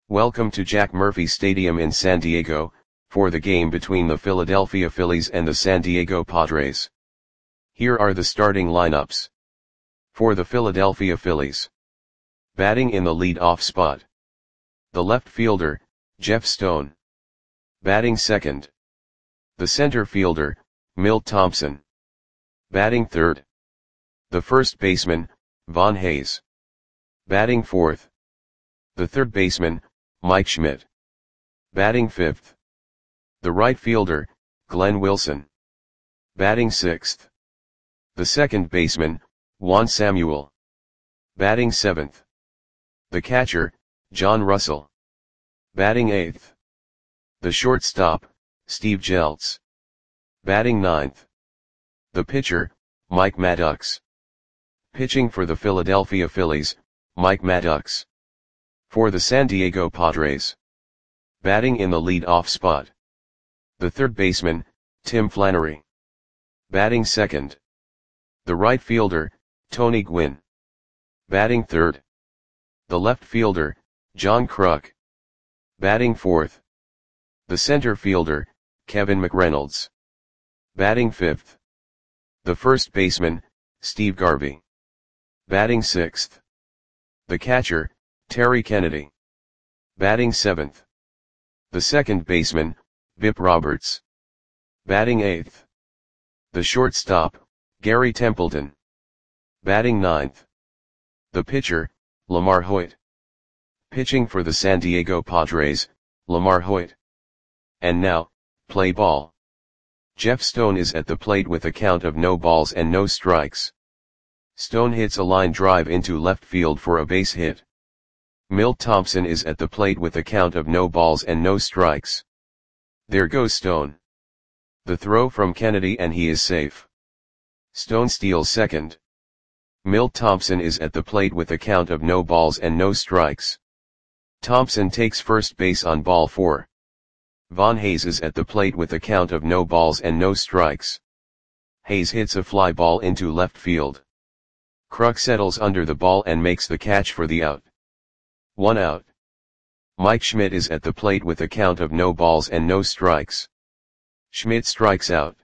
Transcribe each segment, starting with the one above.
Welcome to Jack Murphy Stadium in San Diego, for the game between the Philadelphia Phillies and the San Diego Padres. Here are the starting lineups. For the Philadelphia Phillies. Batting in the lead-off spot. The left fielder, Jeff Stone. Batting second. The center fielder, Milt Thompson. Batting third. The first baseman, Von Hayes. Batting fourth. The third baseman, Mike Schmidt. Batting fifth. The right fielder, Glenn Wilson. Batting sixth. The second baseman, Juan Samuel. Batting seventh. The catcher, John Russell. Batting eighth. The shortstop, Steve Jeltz. Batting ninth. The pitcher, Mike Maddux. Pitching for the Philadelphia Phillies, Mike Maddux. For the San Diego Padres. Batting in the lead-off spot. The third baseman, Tim Flannery. Batting second. The right fielder, Tony Gwynn. Batting third. The left fielder, John Kruk. Batting fourth. The center fielder, Kevin McReynolds. Batting fifth. The first baseman, Steve Garvey. Batting sixth. The catcher, Terry Kennedy. Batting seventh. The second baseman, Bip Roberts. Batting eighth. The shortstop, Gary Templeton. Batting ninth. The pitcher, Lamar Hoyt. Pitching for the San Diego Padres, Lamar Hoyt. And now, play ball. Jeff Stone is at the plate with a count of no balls and no strikes. Stone hits a line drive into left field for a base hit. Milt Thompson is at the plate with a count of no balls and no strikes. There goes Stone. The throw from Kennedy and he is safe. Stone steals second. Milt Thompson is at the plate with a count of no balls and no strikes. Thompson takes first base on ball 4. Von Hayes is at the plate with a count of no balls and no strikes. Hayes hits a fly ball into left field. Kruk settles under the ball and makes the catch for the out. 1 out. Mike Schmidt is at the plate with a count of no balls and no strikes. Schmidt strikes out.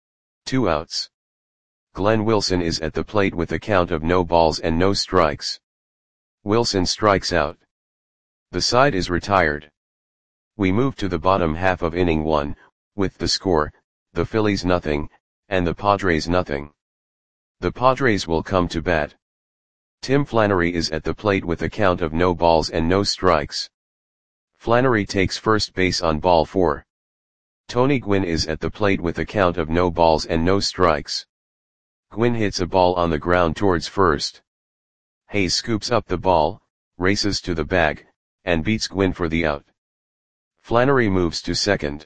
2 outs. Glenn Wilson is at the plate with a count of no balls and no strikes. Wilson strikes out. The side is retired. We move to the bottom half of inning 1, with the score, the Phillies nothing, and the Padres nothing. The Padres will come to bat. Tim Flannery is at the plate with a count of no balls and no strikes. Flannery takes first base on ball 4. Tony Gwynn is at the plate with a count of no balls and no strikes. Gwynn hits a ball on the ground towards first. Hayes scoops up the ball, races to the bag, and beats Gwynn for the out. Flannery moves to second.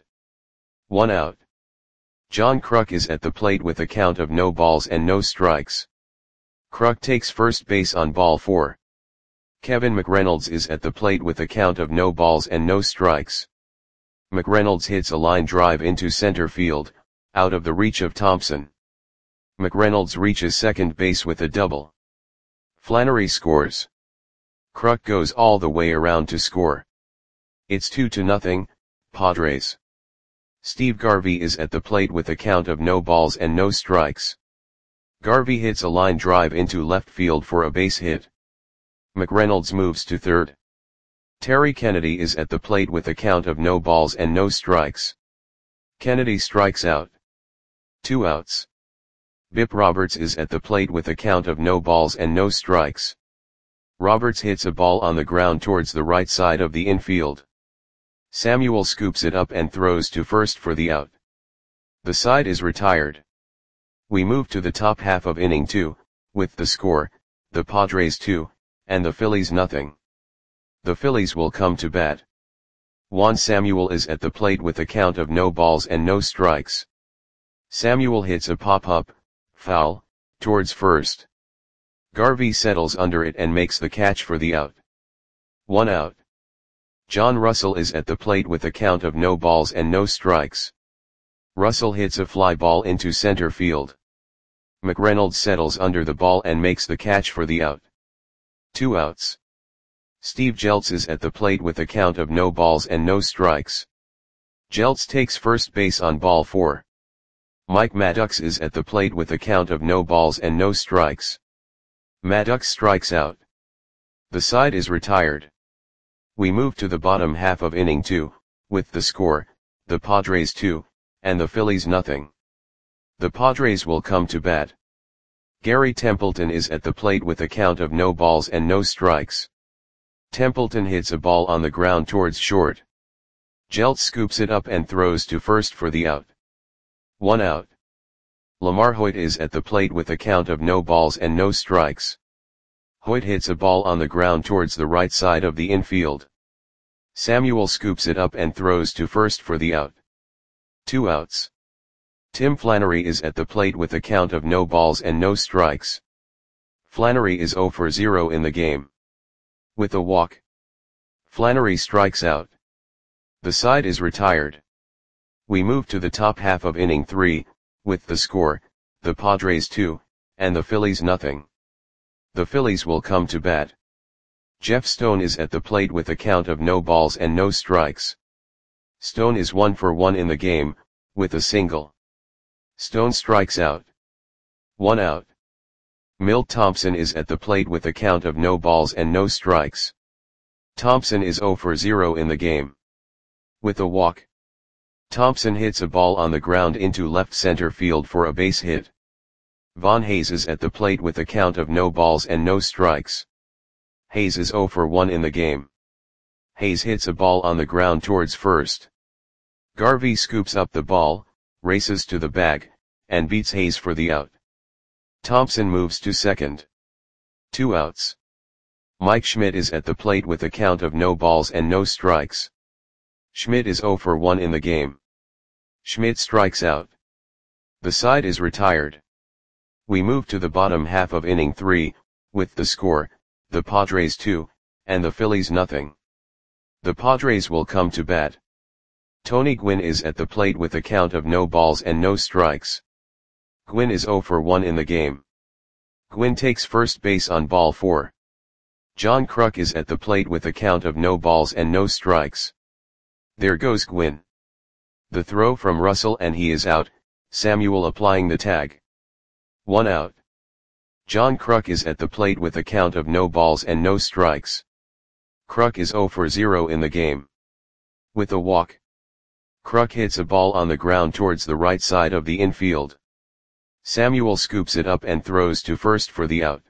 1 out. John Kruk is at the plate with a count of no balls and no strikes. Kruk takes first base on ball 4. Kevin McReynolds is at the plate with a count of no balls and no strikes. McReynolds hits a line drive into center field, out of the reach of Thompson. McReynolds reaches second base with a double. Flannery scores. Kruk goes all the way around to score. It's 2-0, Padres. Steve Garvey is at the plate with a count of no balls and no strikes. Garvey hits a line drive into left field for a base hit. McReynolds moves to third. Terry Kennedy is at the plate with a count of no balls and no strikes. Kennedy strikes out. 2 outs. Bip Roberts is at the plate with a count of no balls and no strikes. Roberts hits a ball on the ground towards the right side of the infield. Samuel scoops it up and throws to first for the out. The side is retired. We move to the top half of inning 2, with the score, the Padres 2, and the Phillies nothing. The Phillies will come to bat. Juan Samuel is at the plate with a count of no balls and no strikes. Samuel hits a pop-up, foul, towards first. Garvey settles under it and makes the catch for the out. 1 out. John Russell is at the plate with a count of no balls and no strikes. Russell hits a fly ball into center field. McReynolds settles under the ball and makes the catch for the out. 2 outs. Steve Jeltz is at the plate with a count of no balls and no strikes. Jeltz takes first base on ball 4. Mike Maddux is at the plate with a count of no balls and no strikes. Maddux strikes out. The side is retired. We move to the bottom half of inning 2, with the score, the Padres 2, and the Phillies nothing. The Padres will come to bat. Gary Templeton is at the plate with a count of no balls and no strikes. Templeton hits a ball on the ground towards short. Jeltz scoops it up and throws to first for the out. 1 out. Lamar Hoyt is at the plate with a count of no balls and no strikes. Hoyt hits a ball on the ground towards the right side of the infield. Samuel scoops it up and throws to first for the out. 2 outs. Tim Flannery is at the plate with a count of no balls and no strikes. Flannery is 0 for 0 in the game. With a walk, Flannery strikes out. The side is retired. We move to the top half of inning 3, with the score, the Padres 2, and the Phillies nothing. The Phillies will come to bat. Jeff Stone is at the plate with a count of no balls and no strikes. Stone is 1 for 1 in the game, with a single. Stone strikes out. 1 out. Milt Thompson is at the plate with a count of no balls and no strikes. Thompson is 0 for 0 in the game. With a walk, Thompson hits a ball on the ground into left center field for a base hit. Von Hayes is at the plate with a count of no balls and no strikes. Hayes is 0 for 1 in the game. Hayes hits a ball on the ground towards first. Garvey scoops up the ball, races to the bag, and beats Hayes for the out. Thompson moves to second. 2 outs. Mike Schmidt is at the plate with a count of no balls and no strikes. Schmidt is 0 for 1 in the game. Schmidt strikes out. The side is retired. We move to the bottom half of inning 3, with the score, the Padres 2, and the Phillies nothing. The Padres will come to bat. Tony Gwynn is at the plate with a count of no balls and no strikes. Gwynn is 0 for 1 in the game. Gwynn takes first base on ball 4. John Kruk is at the plate with a count of no balls and no strikes. There goes Gwynn. The throw from Russell and he is out, Samuel applying the tag. 1 out. John Kruk is at the plate with a count of no balls and no strikes. Kruk is 0 for 0 in the game. With a walk, Kruk hits a ball on the ground towards the right side of the infield. Samuel scoops it up and throws to first for the out.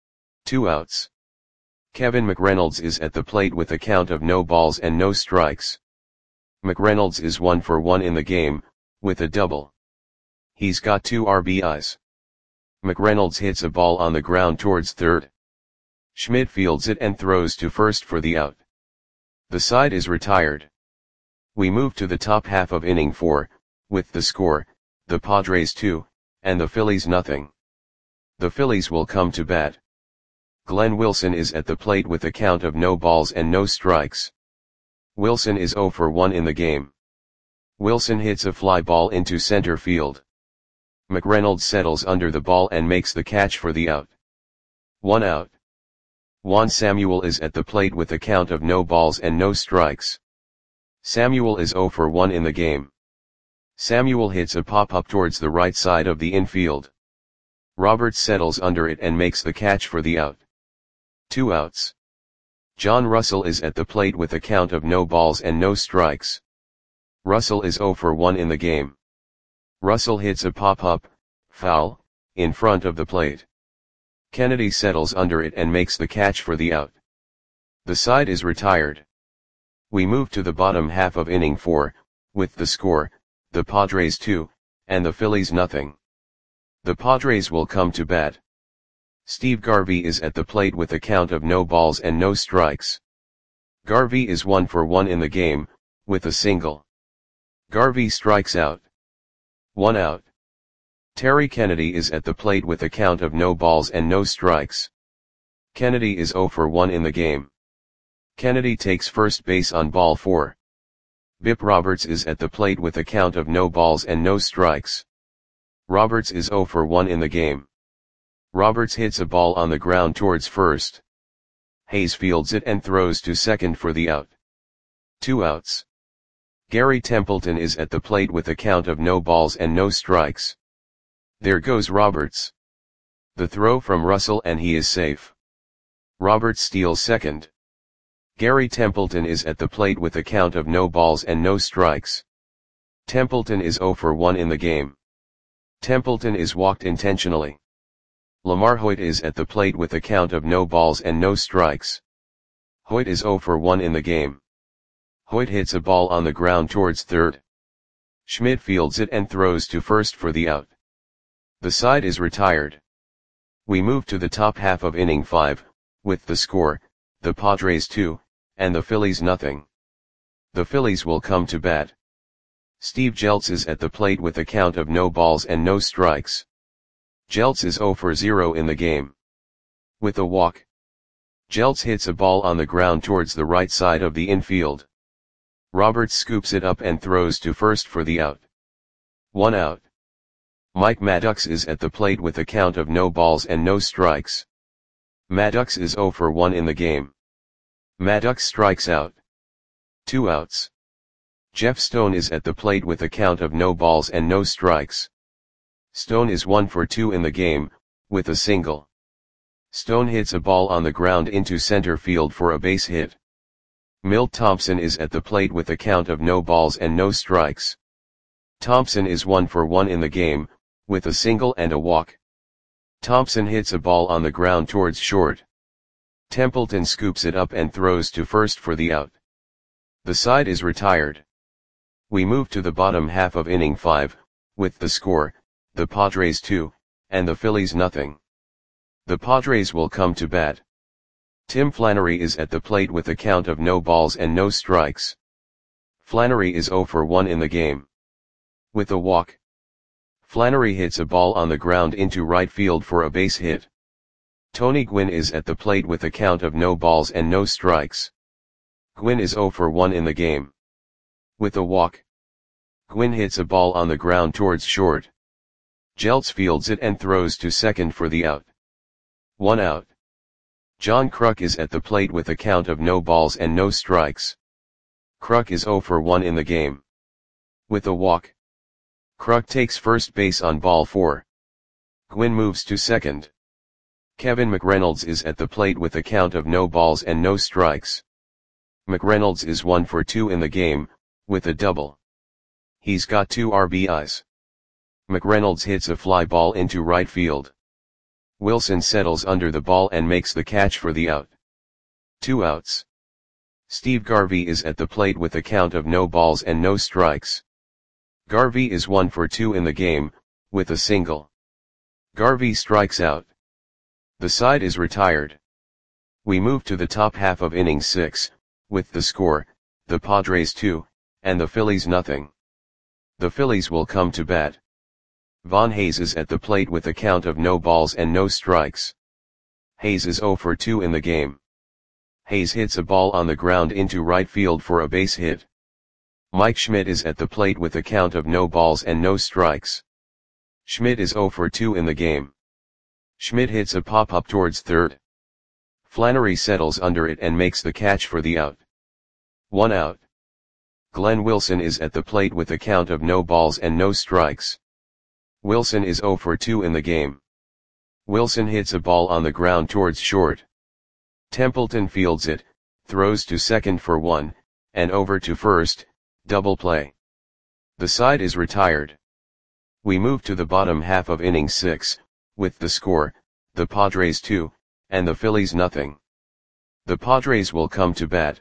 2 outs. Kevin McReynolds is at the plate with a count of no balls and no strikes. McReynolds is 1 for 1 in the game, with a double. He's got 2 RBIs. McReynolds hits a ball on the ground towards third. Schmidt fields it and throws to first for the out. The side is retired. We move to the top half of inning 4, with the score, the Padres 2, and the Phillies nothing. The Phillies will come to bat. Glenn Wilson is at the plate with a count of no balls and no strikes. Wilson is 0 for 1 in the game. Wilson hits a fly ball into center field. McReynolds settles under the ball and makes the catch for the out. 1 out. Juan Samuel is at the plate with a count of no balls and no strikes. Samuel is 0 for 1 in the game. Samuel hits a pop-up towards the right side of the infield. Roberts settles under it and makes the catch for the out. 2 outs. John Russell is at the plate with a count of no balls and no strikes. Russell is 0 for 1 in the game. Russell hits a pop-up, foul, in front of the plate. Kennedy settles under it and makes the catch for the out. The side is retired. We move to the bottom half of inning 4, with the score, the Padres 2, and the Phillies nothing. The Padres will come to bat. Steve Garvey is at the plate with a count of no balls and no strikes. Garvey is 1 for 1 in the game, with a single. Garvey strikes out. 1 out. Terry Kennedy is at the plate with a count of no balls and no strikes. Kennedy is 0 for 1 in the game. Kennedy takes first base on ball 4. Bip Roberts is at the plate with a count of no balls and no strikes. Roberts is 0 for 1 in the game. Roberts hits a ball on the ground towards first. Hayes fields it and throws to second for the out. 2 outs. Gary Templeton is at the plate with a count of no balls and no strikes. There goes Roberts. The throw from Russell and he is safe. Roberts steals second. Gary Templeton is at the plate with a count of no balls and no strikes. Templeton is 0 for 1 in the game. Templeton is walked intentionally. Lamar Hoyt is at the plate with a count of no balls and no strikes. Hoyt is 0 for 1 in the game. Hoyt hits a ball on the ground towards third. Schmidt fields it and throws to first for the out. The side is retired. We move to the top half of inning 5, with the score, the Padres 2, and the Phillies nothing. The Phillies will come to bat. Steve Jeltz is at the plate with a count of no balls and no strikes. Jeltz is 0 for 0 in the game. With a walk. Jeltz hits a ball on the ground towards the right side of the infield. Roberts scoops it up and throws to first for the out. 1 out. Mike Maddox is at the plate with a count of no balls and no strikes. Maddox is 0 for 1 in the game. Maddox strikes out. 2 outs. Jeff Stone is at the plate with a count of no balls and no strikes. Stone is 1 for 2 in the game, with a single. Stone hits a ball on the ground into center field for a base hit. Milt Thompson is at the plate with a count of no balls and no strikes. Thompson is 1 for 1 in the game, with a single and a walk. Thompson hits a ball on the ground towards short. Templeton scoops it up and throws to first for the out. The side is retired. We move to the bottom half of inning 5, with the score, the Padres 2, and the Phillies nothing. The Padres will come to bat. Tim Flannery is at the plate with a count of no balls and no strikes. Flannery is 0 for 1 in the game. With a walk. Flannery hits a ball on the ground into right field for a base hit. Tony Gwynn is at the plate with a count of no balls and no strikes. Gwynn is 0 for 1 in the game. With a walk. Gwynn hits a ball on the ground towards short. Jeltz fields it and throws to second for the out. 1 out. John Kruk is at the plate with a count of no balls and no strikes. Kruk is 0 for 1 in the game. With a walk. Kruk takes first base on ball 4. Gwynn moves to second. Kevin McReynolds is at the plate with a count of no balls and no strikes. McReynolds is 1 for 2 in the game, with a double. He's got 2 RBIs. McReynolds hits a fly ball into right field. Wilson settles under the ball and makes the catch for the out. 2 outs. Steve Garvey is at the plate with a count of no balls and no strikes. Garvey is 1 for 2 in the game, with a single. Garvey strikes out. The side is retired. We move to the top half of inning 6, with the score, the Padres 2, and the Phillies nothing. The Phillies will come to bat. Von Hayes is at the plate with a count of no balls and no strikes. Hayes is 0 for 2 in the game. Hayes hits a ball on the ground into right field for a base hit. Mike Schmidt is at the plate with a count of no balls and no strikes. Schmidt is 0 for 2 in the game. Schmidt hits a pop-up towards third. Flannery settles under it and makes the catch for the out. 1 out. Glenn Wilson is at the plate with a count of no balls and no strikes. Wilson is 0 for 2 in the game. Wilson hits a ball on the ground towards short. Templeton fields it, throws to second for 1, and over to first, double play. The side is retired. We move to the bottom half of inning 6, with the score, the Padres 2, and the Phillies nothing. The Padres will come to bat.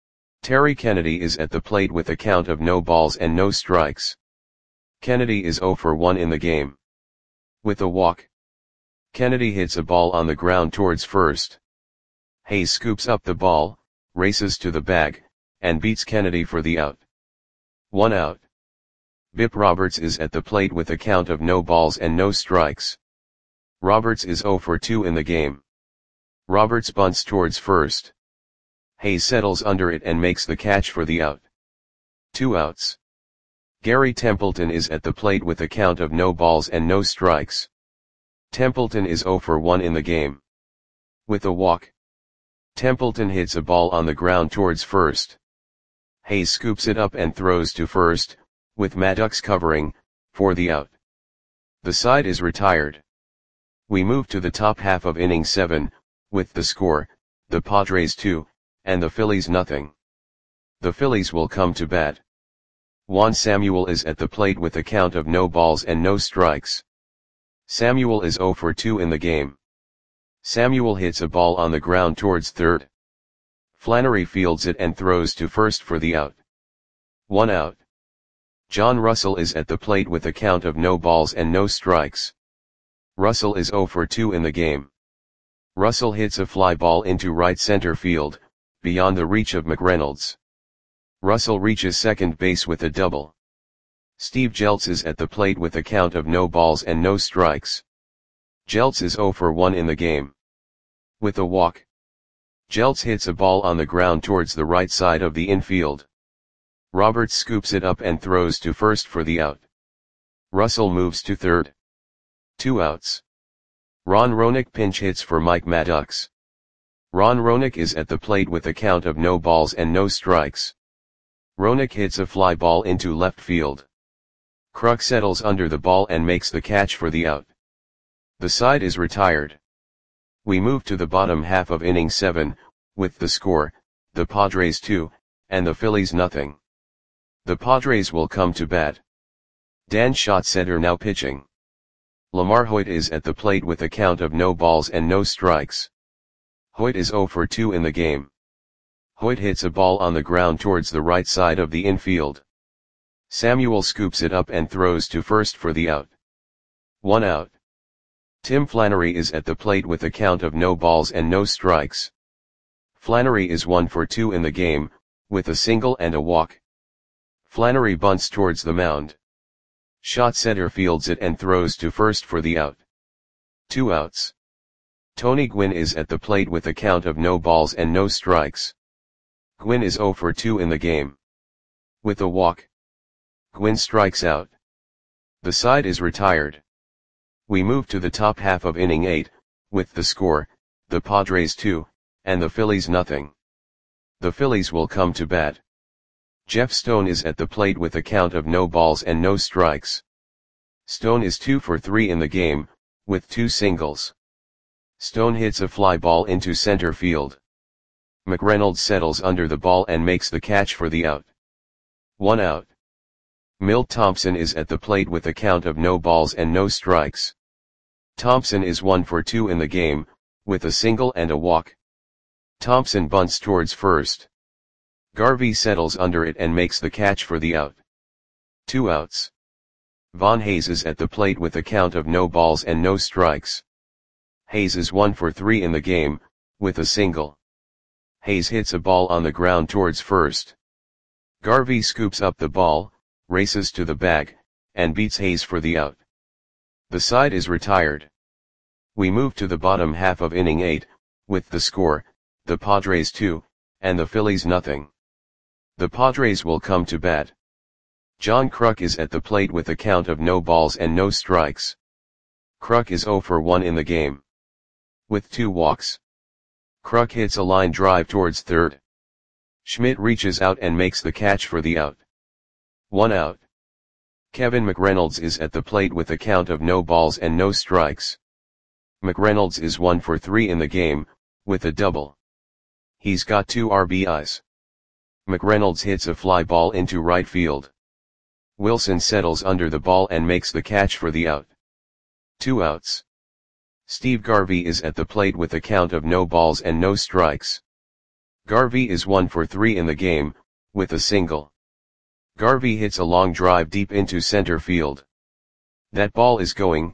Terry Kennedy is at the plate with a count of no balls and no strikes. Kennedy is 0 for 1 in the game. With a walk. Kennedy hits a ball on the ground towards first. Hayes scoops up the ball, races to the bag, and beats Kennedy for the out. 1 out. Bip Roberts is at the plate with a count of no balls and no strikes. Roberts is 0 for 2 in the game. Roberts bunts towards first. Hayes settles under it and makes the catch for the out. 2 outs. Gary Templeton is at the plate with a count of no balls and no strikes. Templeton is 0 for 1 in the game. With a walk. Templeton hits a ball on the ground towards first. Hayes scoops it up and throws to first, with Maddox covering, for the out. The side is retired. We move to the top half of inning 7, with the score, the Padres 2, and the Phillies nothing. The Phillies will come to bat. Juan Samuel is at the plate with a count of no balls and no strikes. Samuel is 0 for 2 in the game. Samuel hits a ball on the ground towards third. Flannery fields it and throws to first for the out. 1 out. John Russell is at the plate with a count of no balls and no strikes. Russell is 0 for 2 in the game. Russell hits a fly ball into right center field, beyond the reach of McReynolds. Russell reaches second base with a double. Steve Jeltz is at the plate with a count of no balls and no strikes. Jeltz is 0 for 1 in the game. With a walk. Jeltz hits a ball on the ground towards the right side of the infield. Roberts scoops it up and throws to first for the out. Russell moves to third. 2 outs. Ron Roenick pinch hits for Mike Maddox. Ron Roenick is at the plate with a count of no balls and no strikes. Roenick hits a fly ball into left field. Kruk settles under the ball and makes the catch for the out. The side is retired. We move to the bottom half of inning 7, with the score, the Padres 2, and the Phillies nothing. The Padres will come to bat. Dan Schatzeder now pitching. Lamar Hoyt is at the plate with a count of no balls and no strikes. Hoyt is 0 for 2 in the game. Hoyt hits a ball on the ground towards the right side of the infield. Samuel scoops it up and throws to first for the out. 1 out. Tim Flannery is at the plate with a count of no balls and no strikes. Flannery is 1 for 2 in the game, with a single and a walk. Flannery bunts towards the mound. Schatzeder fields it and throws to first for the out. 2 outs. Tony Gwynn is at the plate with a count of no balls and no strikes. Gwynn is 0 for 2 in the game. With a walk. Gwynn strikes out. The side is retired. We move to the top half of inning 8, with the score, the Padres 2, and the Phillies nothing. The Phillies will come to bat. Jeff Stone is at the plate with a count of no balls and no strikes. Stone is 2 for 3 in the game, with 2 singles. Stone hits a fly ball into center field. McReynolds settles under the ball and makes the catch for the out. 1 out. Milt Thompson is at the plate with a count of no balls and no strikes. Thompson is 1 for 2 in the game, with a single and a walk. Thompson bunts towards first. Garvey settles under it and makes the catch for the out. 2 outs. Von Hayes is at the plate with a count of no balls and no strikes. Hayes is 1 for 3 in the game, with a single. Hayes hits a ball on the ground towards first. Garvey scoops up the ball, races to the bag, and beats Hayes for the out. The side is retired. We move to the bottom half of inning 8, with the score, the Padres 2, and the Phillies nothing. The Padres will come to bat. John Kruk is at the plate with a count of no balls and no strikes. Kruk is 0 for 1 in the game. With 2 walks. Kruk hits a line drive towards third. Schmidt reaches out and makes the catch for the out. 1 out. Kevin McReynolds is at the plate with a count of no balls and no strikes. McReynolds is 1 for 3 in the game, with a double. He's got 2 RBIs. McReynolds hits a fly ball into right field. Wilson settles under the ball and makes the catch for the out. 2 outs. Steve Garvey is at the plate with a count of no balls and no strikes. Garvey is 1 for 3 in the game, with a single. Garvey hits a long drive deep into center field. That ball is gone.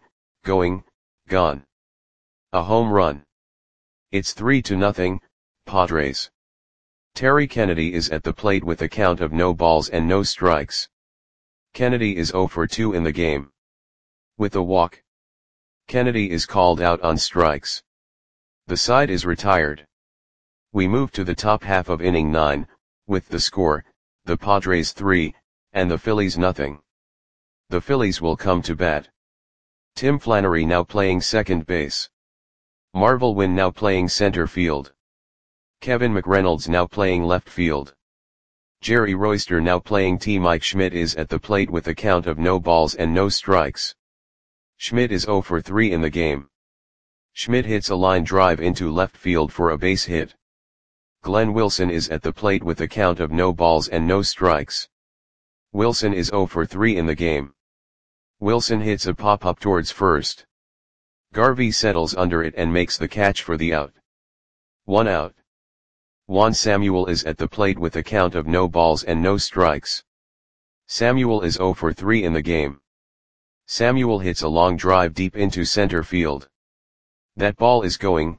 A home run. It's 3-0, Padres. Terry Kennedy is at the plate with a count of no balls and no strikes. Kennedy is 0 for 2 in the game. With a walk. Kennedy is called out on strikes. The side is retired. We move to the top half of inning 9, with the score, the Padres 3, and the Phillies nothing. The Phillies will come to bat. Tim Flannery now playing second base. Marvel Wynn now playing center field. Kevin McReynolds now playing left field. Jerry Royster now playing T. Mike Schmidt is at the plate with a count of no balls and no strikes. Schmidt is 0 for 3 in the game. Schmidt hits a line drive into left field for a base hit. Glenn Wilson is at the plate with a count of no balls and no strikes. Wilson is 0 for 3 in the game. Wilson hits a pop-up towards first. Garvey settles under it and makes the catch for the out. 1 out. Juan Samuel is at the plate with a count of no balls and no strikes. Samuel is 0 for 3 in the game. Samuel hits a long drive deep into center field. That ball is gone.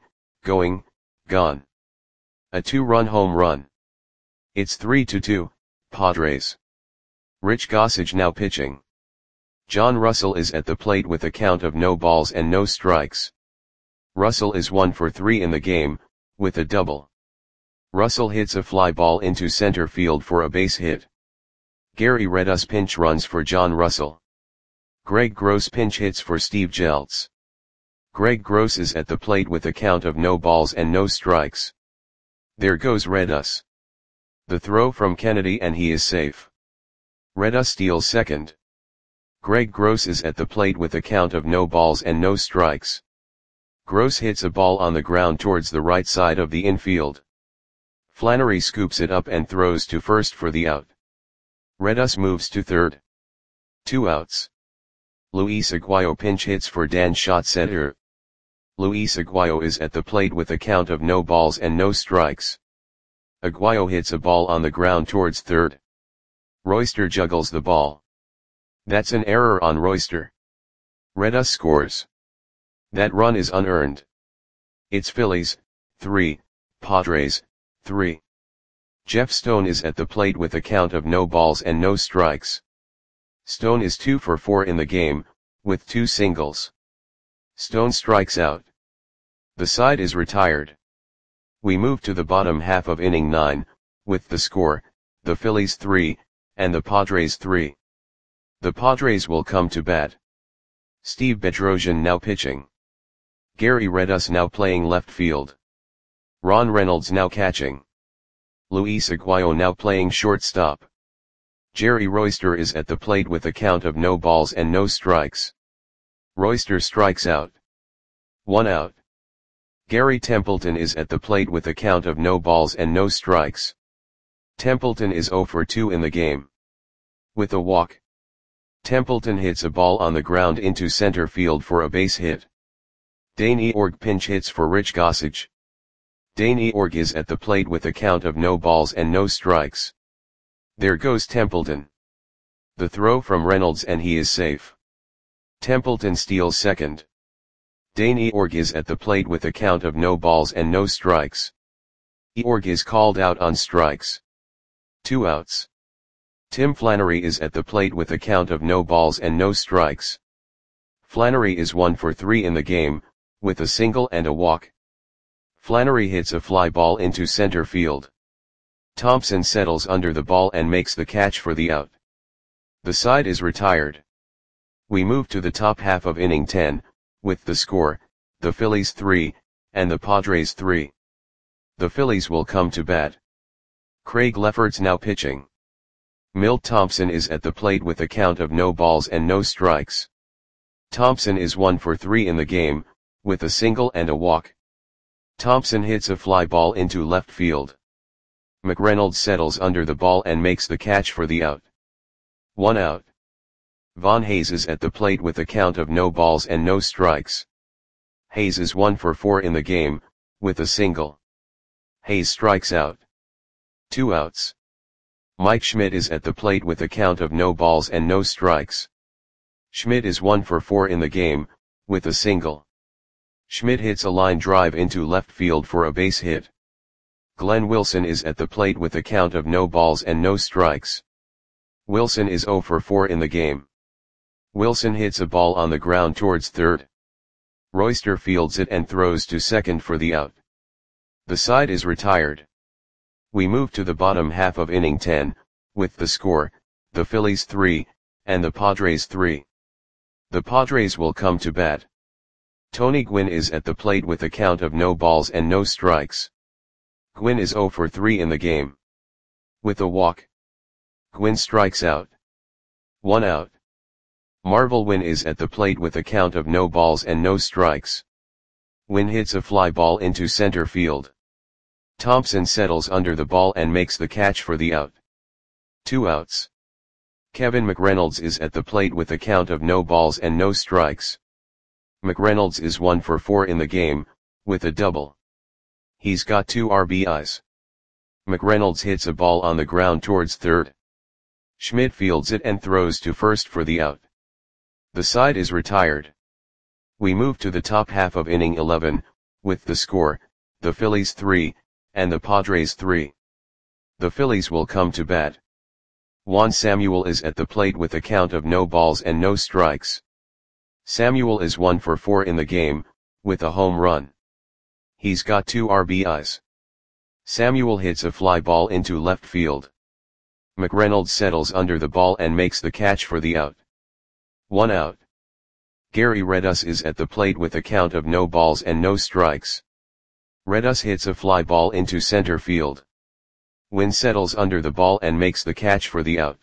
A 2-run home run. It's 3-2, Padres. Rich Gossage now pitching. John Russell is at the plate with a count of no balls and no strikes. Russell is 1 for 3 in the game, with a double. Russell hits a fly ball into center field for a base hit. Gary Redus pinch runs for John Russell. Greg Gross pinch hits for Steve Jeltz. Greg Gross is at the plate with a count of no balls and no strikes. There goes Redus. The throw from Kennedy and he is safe. Redus steals second. Greg Gross is at the plate with a count of no balls and no strikes. Gross hits a ball on the ground towards the right side of the infield. Flannery scoops it up and throws to first for the out. Redus moves to third. 2 outs. Luis Aguayo pinch hits for Dan Schatzeder. Luis Aguayo is at the plate with a count of no balls and no strikes. Aguayo hits a ball on the ground towards third. Royster juggles the ball. That's an error on Royster. Redus scores. That run is unearned. It's Phillies, 3, Padres, 3. Jeff Stone is at the plate with a count of no balls and no strikes. Stone is 2 for 4 in the game, with 2 singles. Stone strikes out. The side is retired. We move to the bottom half of inning 9, with the score, the Phillies 3, and the Padres 3. The Padres will come to bat. Steve Bedrosian now pitching. Gary Redus now playing left field. Ron Reynolds now catching. Luis Aguayo now playing shortstop. Jerry Royster is at the plate with a count of no balls and no strikes. Royster strikes out. 1 out. Gary Templeton is at the plate with a count of no balls and no strikes. Templeton is 0 for 2 in the game. With a walk. Templeton hits a ball on the ground into center field for a base hit. Dane Eorg pinch hits for Rich Gossage. Dane Eorg is at the plate with a count of no balls and no strikes. There goes Templeton. The throw from Reynolds and he is safe. Templeton steals second. Dane Eorg is at the plate with a count of no balls and no strikes. Eorg is called out on strikes. 2 outs. Tim Flannery is at the plate with a count of no balls and no strikes. Flannery is 1 for 3 in the game, with a single and a walk. Flannery hits a fly ball into center field. Thompson settles under the ball and makes the catch for the out. The side is retired. We move to the top half of inning 10, with the score, the Phillies 3, and the Padres 3. The Phillies will come to bat. Craig Lefferts now pitching. Milt Thompson is at the plate with a count of no balls and no strikes. Thompson is 1 for 3 in the game, with a single and a walk. Thompson hits a fly ball into left field. McReynolds settles under the ball and makes the catch for the out. 1 out. Von Hayes is at the plate with a count of no balls and no strikes. Hayes is 1 for 4 in the game, with a single. Hayes strikes out. 2 outs. Mike Schmidt is at the plate with a count of no balls and no strikes. Schmidt is 1 for 4 in the game, with a single. Schmidt hits a line drive into left field for a base hit. Glenn Wilson is at the plate with a count of no balls and no strikes. Wilson is 0 for 4 in the game. Wilson hits a ball on the ground towards third. Royster fields it and throws to second for the out. The side is retired. We move to the bottom half of inning 10, with the score, the Phillies 3, and the Padres 3. The Padres will come to bat. Tony Gwynn is at the plate with a count of no balls and no strikes. Gwynn is 0 for 3 in the game. With a walk, Gwynn strikes out. 1 out. Marvel Wynn is at the plate with a count of no balls and no strikes. Wynn hits a fly ball into center field. Thompson settles under the ball and makes the catch for the out. 2 outs. Kevin McReynolds is at the plate with a count of no balls and no strikes. McReynolds is 1 for 4 in the game, with a double. He's got 2 RBIs. McReynolds hits a ball on the ground towards third. Schmidt fields it and throws to first for the out. The side is retired. We move to the top half of inning 11, with the score, the Phillies 3, and the Padres 3. The Phillies will come to bat. Juan Samuel is at the plate with a count of no balls and no strikes. Samuel is 1 for 4 in the game, with a home run. He's got 2 RBIs. Samuel hits a fly ball into left field. McReynolds settles under the ball and makes the catch for the out. 1 out. Gary Redus is at the plate with a count of no balls and no strikes. Redus hits a fly ball into center field. Wynn settles under the ball and makes the catch for the out.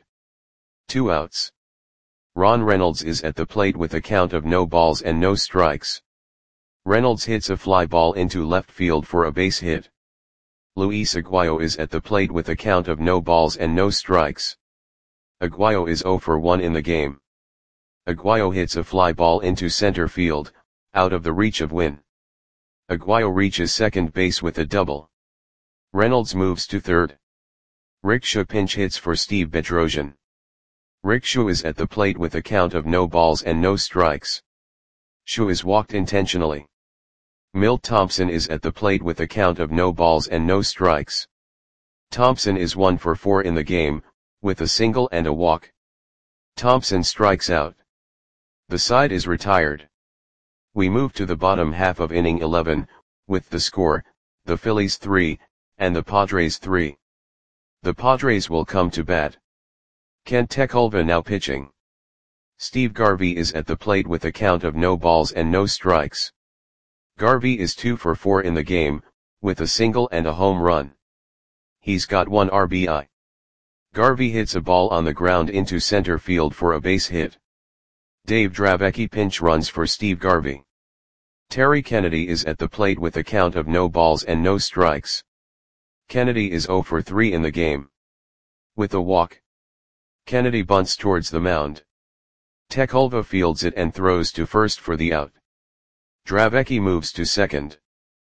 2 outs. Ron Reynolds is at the plate with a count of no balls and no strikes. Reynolds hits a fly ball into left field for a base hit. Luis Aguayo is at the plate with a count of no balls and no strikes. Aguayo is 0 for 1 in the game. Aguayo hits a fly ball into center field, out of the reach of Wynn. Aguayo reaches second base with a double. Reynolds moves to third. Rickshaw pinch hits for Steve Bedrosian. Rickshaw is at the plate with a count of no balls and no strikes. Shaw is walked intentionally. Milt Thompson is at the plate with a count of no balls and no strikes. Thompson is 1 for 4 in the game, with a single and a walk. Thompson strikes out. The side is retired. We move to the bottom half of inning 11, with the score, the Phillies 3, and the Padres 3. The Padres will come to bat. Kent Tekulve now pitching. Steve Garvey is at the plate with a count of no balls and no strikes. Garvey is 2 for 4 in the game, with a single and a home run. He's got 1 RBI. Garvey hits a ball on the ground into center field for a base hit. Dave Dravecky pinch runs for Steve Garvey. Terry Kennedy is at the plate with a count of no balls and no strikes. Kennedy is 0 for 3 in the game. With a walk, Kennedy bunts towards the mound. Tekulve fields it and throws to first for the out. Dravecky moves to second.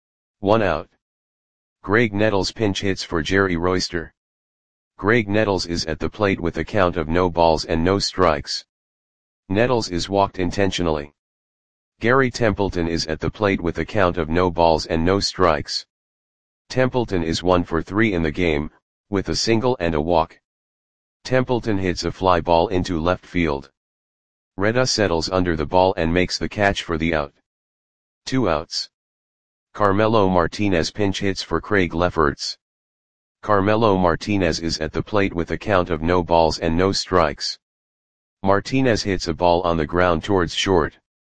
1 out. Greg Nettles pinch hits for Jerry Royster. Greg Nettles is at the plate with a count of no balls and no strikes. Nettles is walked intentionally. Gary Templeton is at the plate with a count of no balls and no strikes. Templeton is 1 for 3 in the game, with a single and a walk. Templeton hits a fly ball into left field. Redus settles under the ball and makes the catch for the out. 2 outs. Carmelo Martinez pinch hits for Craig Lefferts. Carmelo Martinez is at the plate with a count of no balls and no strikes. Martinez hits a ball on the ground towards short.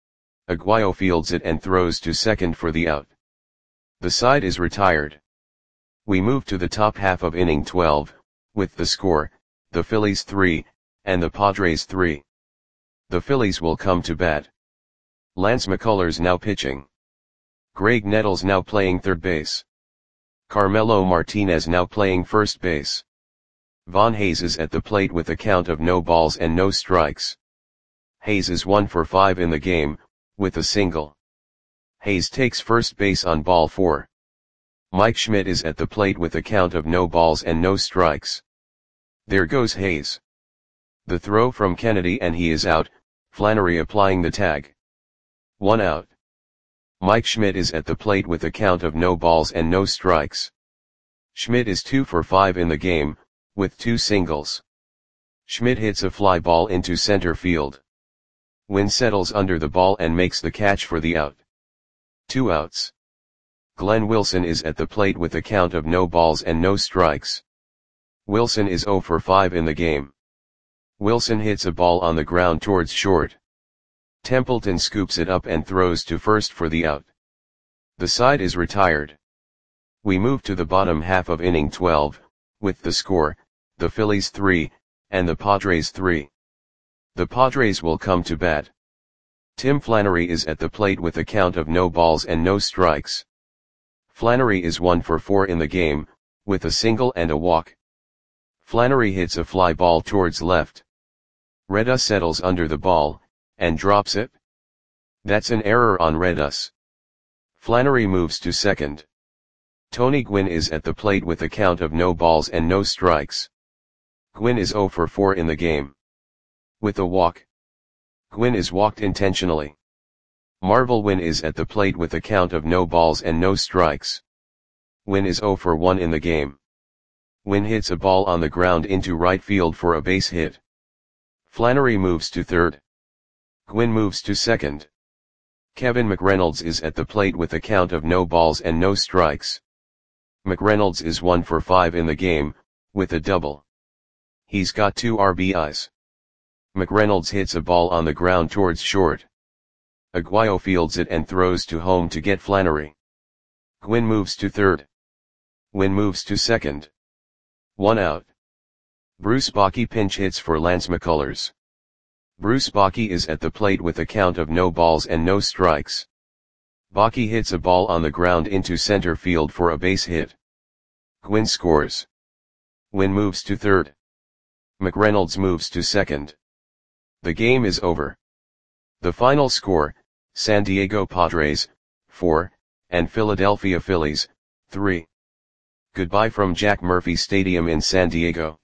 Aguayo fields it and throws to second for the out. The side is retired. We move to the top half of inning 12, with the score, the Phillies 3, and the Padres 3. The Phillies will come to bat. Lance McCullers now pitching. Greg Nettles now playing third base. Carmelo Martinez now playing first base. Von Hayes is at the plate with a count of no balls and no strikes. Hayes is 1 for 5 in the game, with a single. Hayes takes first base on ball 4. Mike Schmidt is at the plate with a count of no balls and no strikes. There goes Hayes. The throw from Kennedy and he is out, Flannery applying the tag. 1 out. Mike Schmidt is at the plate with a count of no balls and no strikes. Schmidt is 2 for 5 in the game, with 2 singles. Schmidt hits a fly ball into center field. Wynn settles under the ball and makes the catch for the out. 2 outs. Glenn Wilson is at the plate with a count of no balls and no strikes. Wilson is 0 for 5 in the game. Wilson hits a ball on the ground towards short. Templeton scoops it up and throws to first for the out. The side is retired. We move to the bottom half of inning 12, with the score, the Phillies 3, and the Padres 3. The Padres will come to bat. Tim Flannery is at the plate with a count of no balls and no strikes. Flannery is 1 for 4 in the game, with a single and a walk. Flannery hits a fly ball towards left. Reda settles under the ball, and drops it. That's an error on Reda's. Flannery moves to second. Tony Gwynn is at the plate with a count of no balls and no strikes. Gwynn is 0 for 4 in the game. With a walk. Gwynn is walked intentionally. Marvel Wynn is at the plate with a count of no balls and no strikes. Wynn is 0 for 1 in the game. Wynn hits a ball on the ground into right field for a base hit. Flannery moves to third. Gwynn moves to second. Kevin McReynolds is at the plate with a count of no balls and no strikes. McReynolds is 1 for 5 in the game, with a double. He's got 2 RBIs. McReynolds hits a ball on the ground towards short. Aguayo fields it and throws to home to get Flannery. Gwynn moves to third. Wynn moves to second. 1 out. Bruce Bochy pinch hits for Lance McCullers. Bruce Bochy is at the plate with a count of no balls and no strikes. Bochy hits a ball on the ground into center field for a base hit. Gwynn scores. Wynn moves to third. McReynolds moves to second. The game is over. The final score, San Diego Padres, 4, and Philadelphia Phillies, 3. Goodbye from Jack Murphy Stadium in San Diego.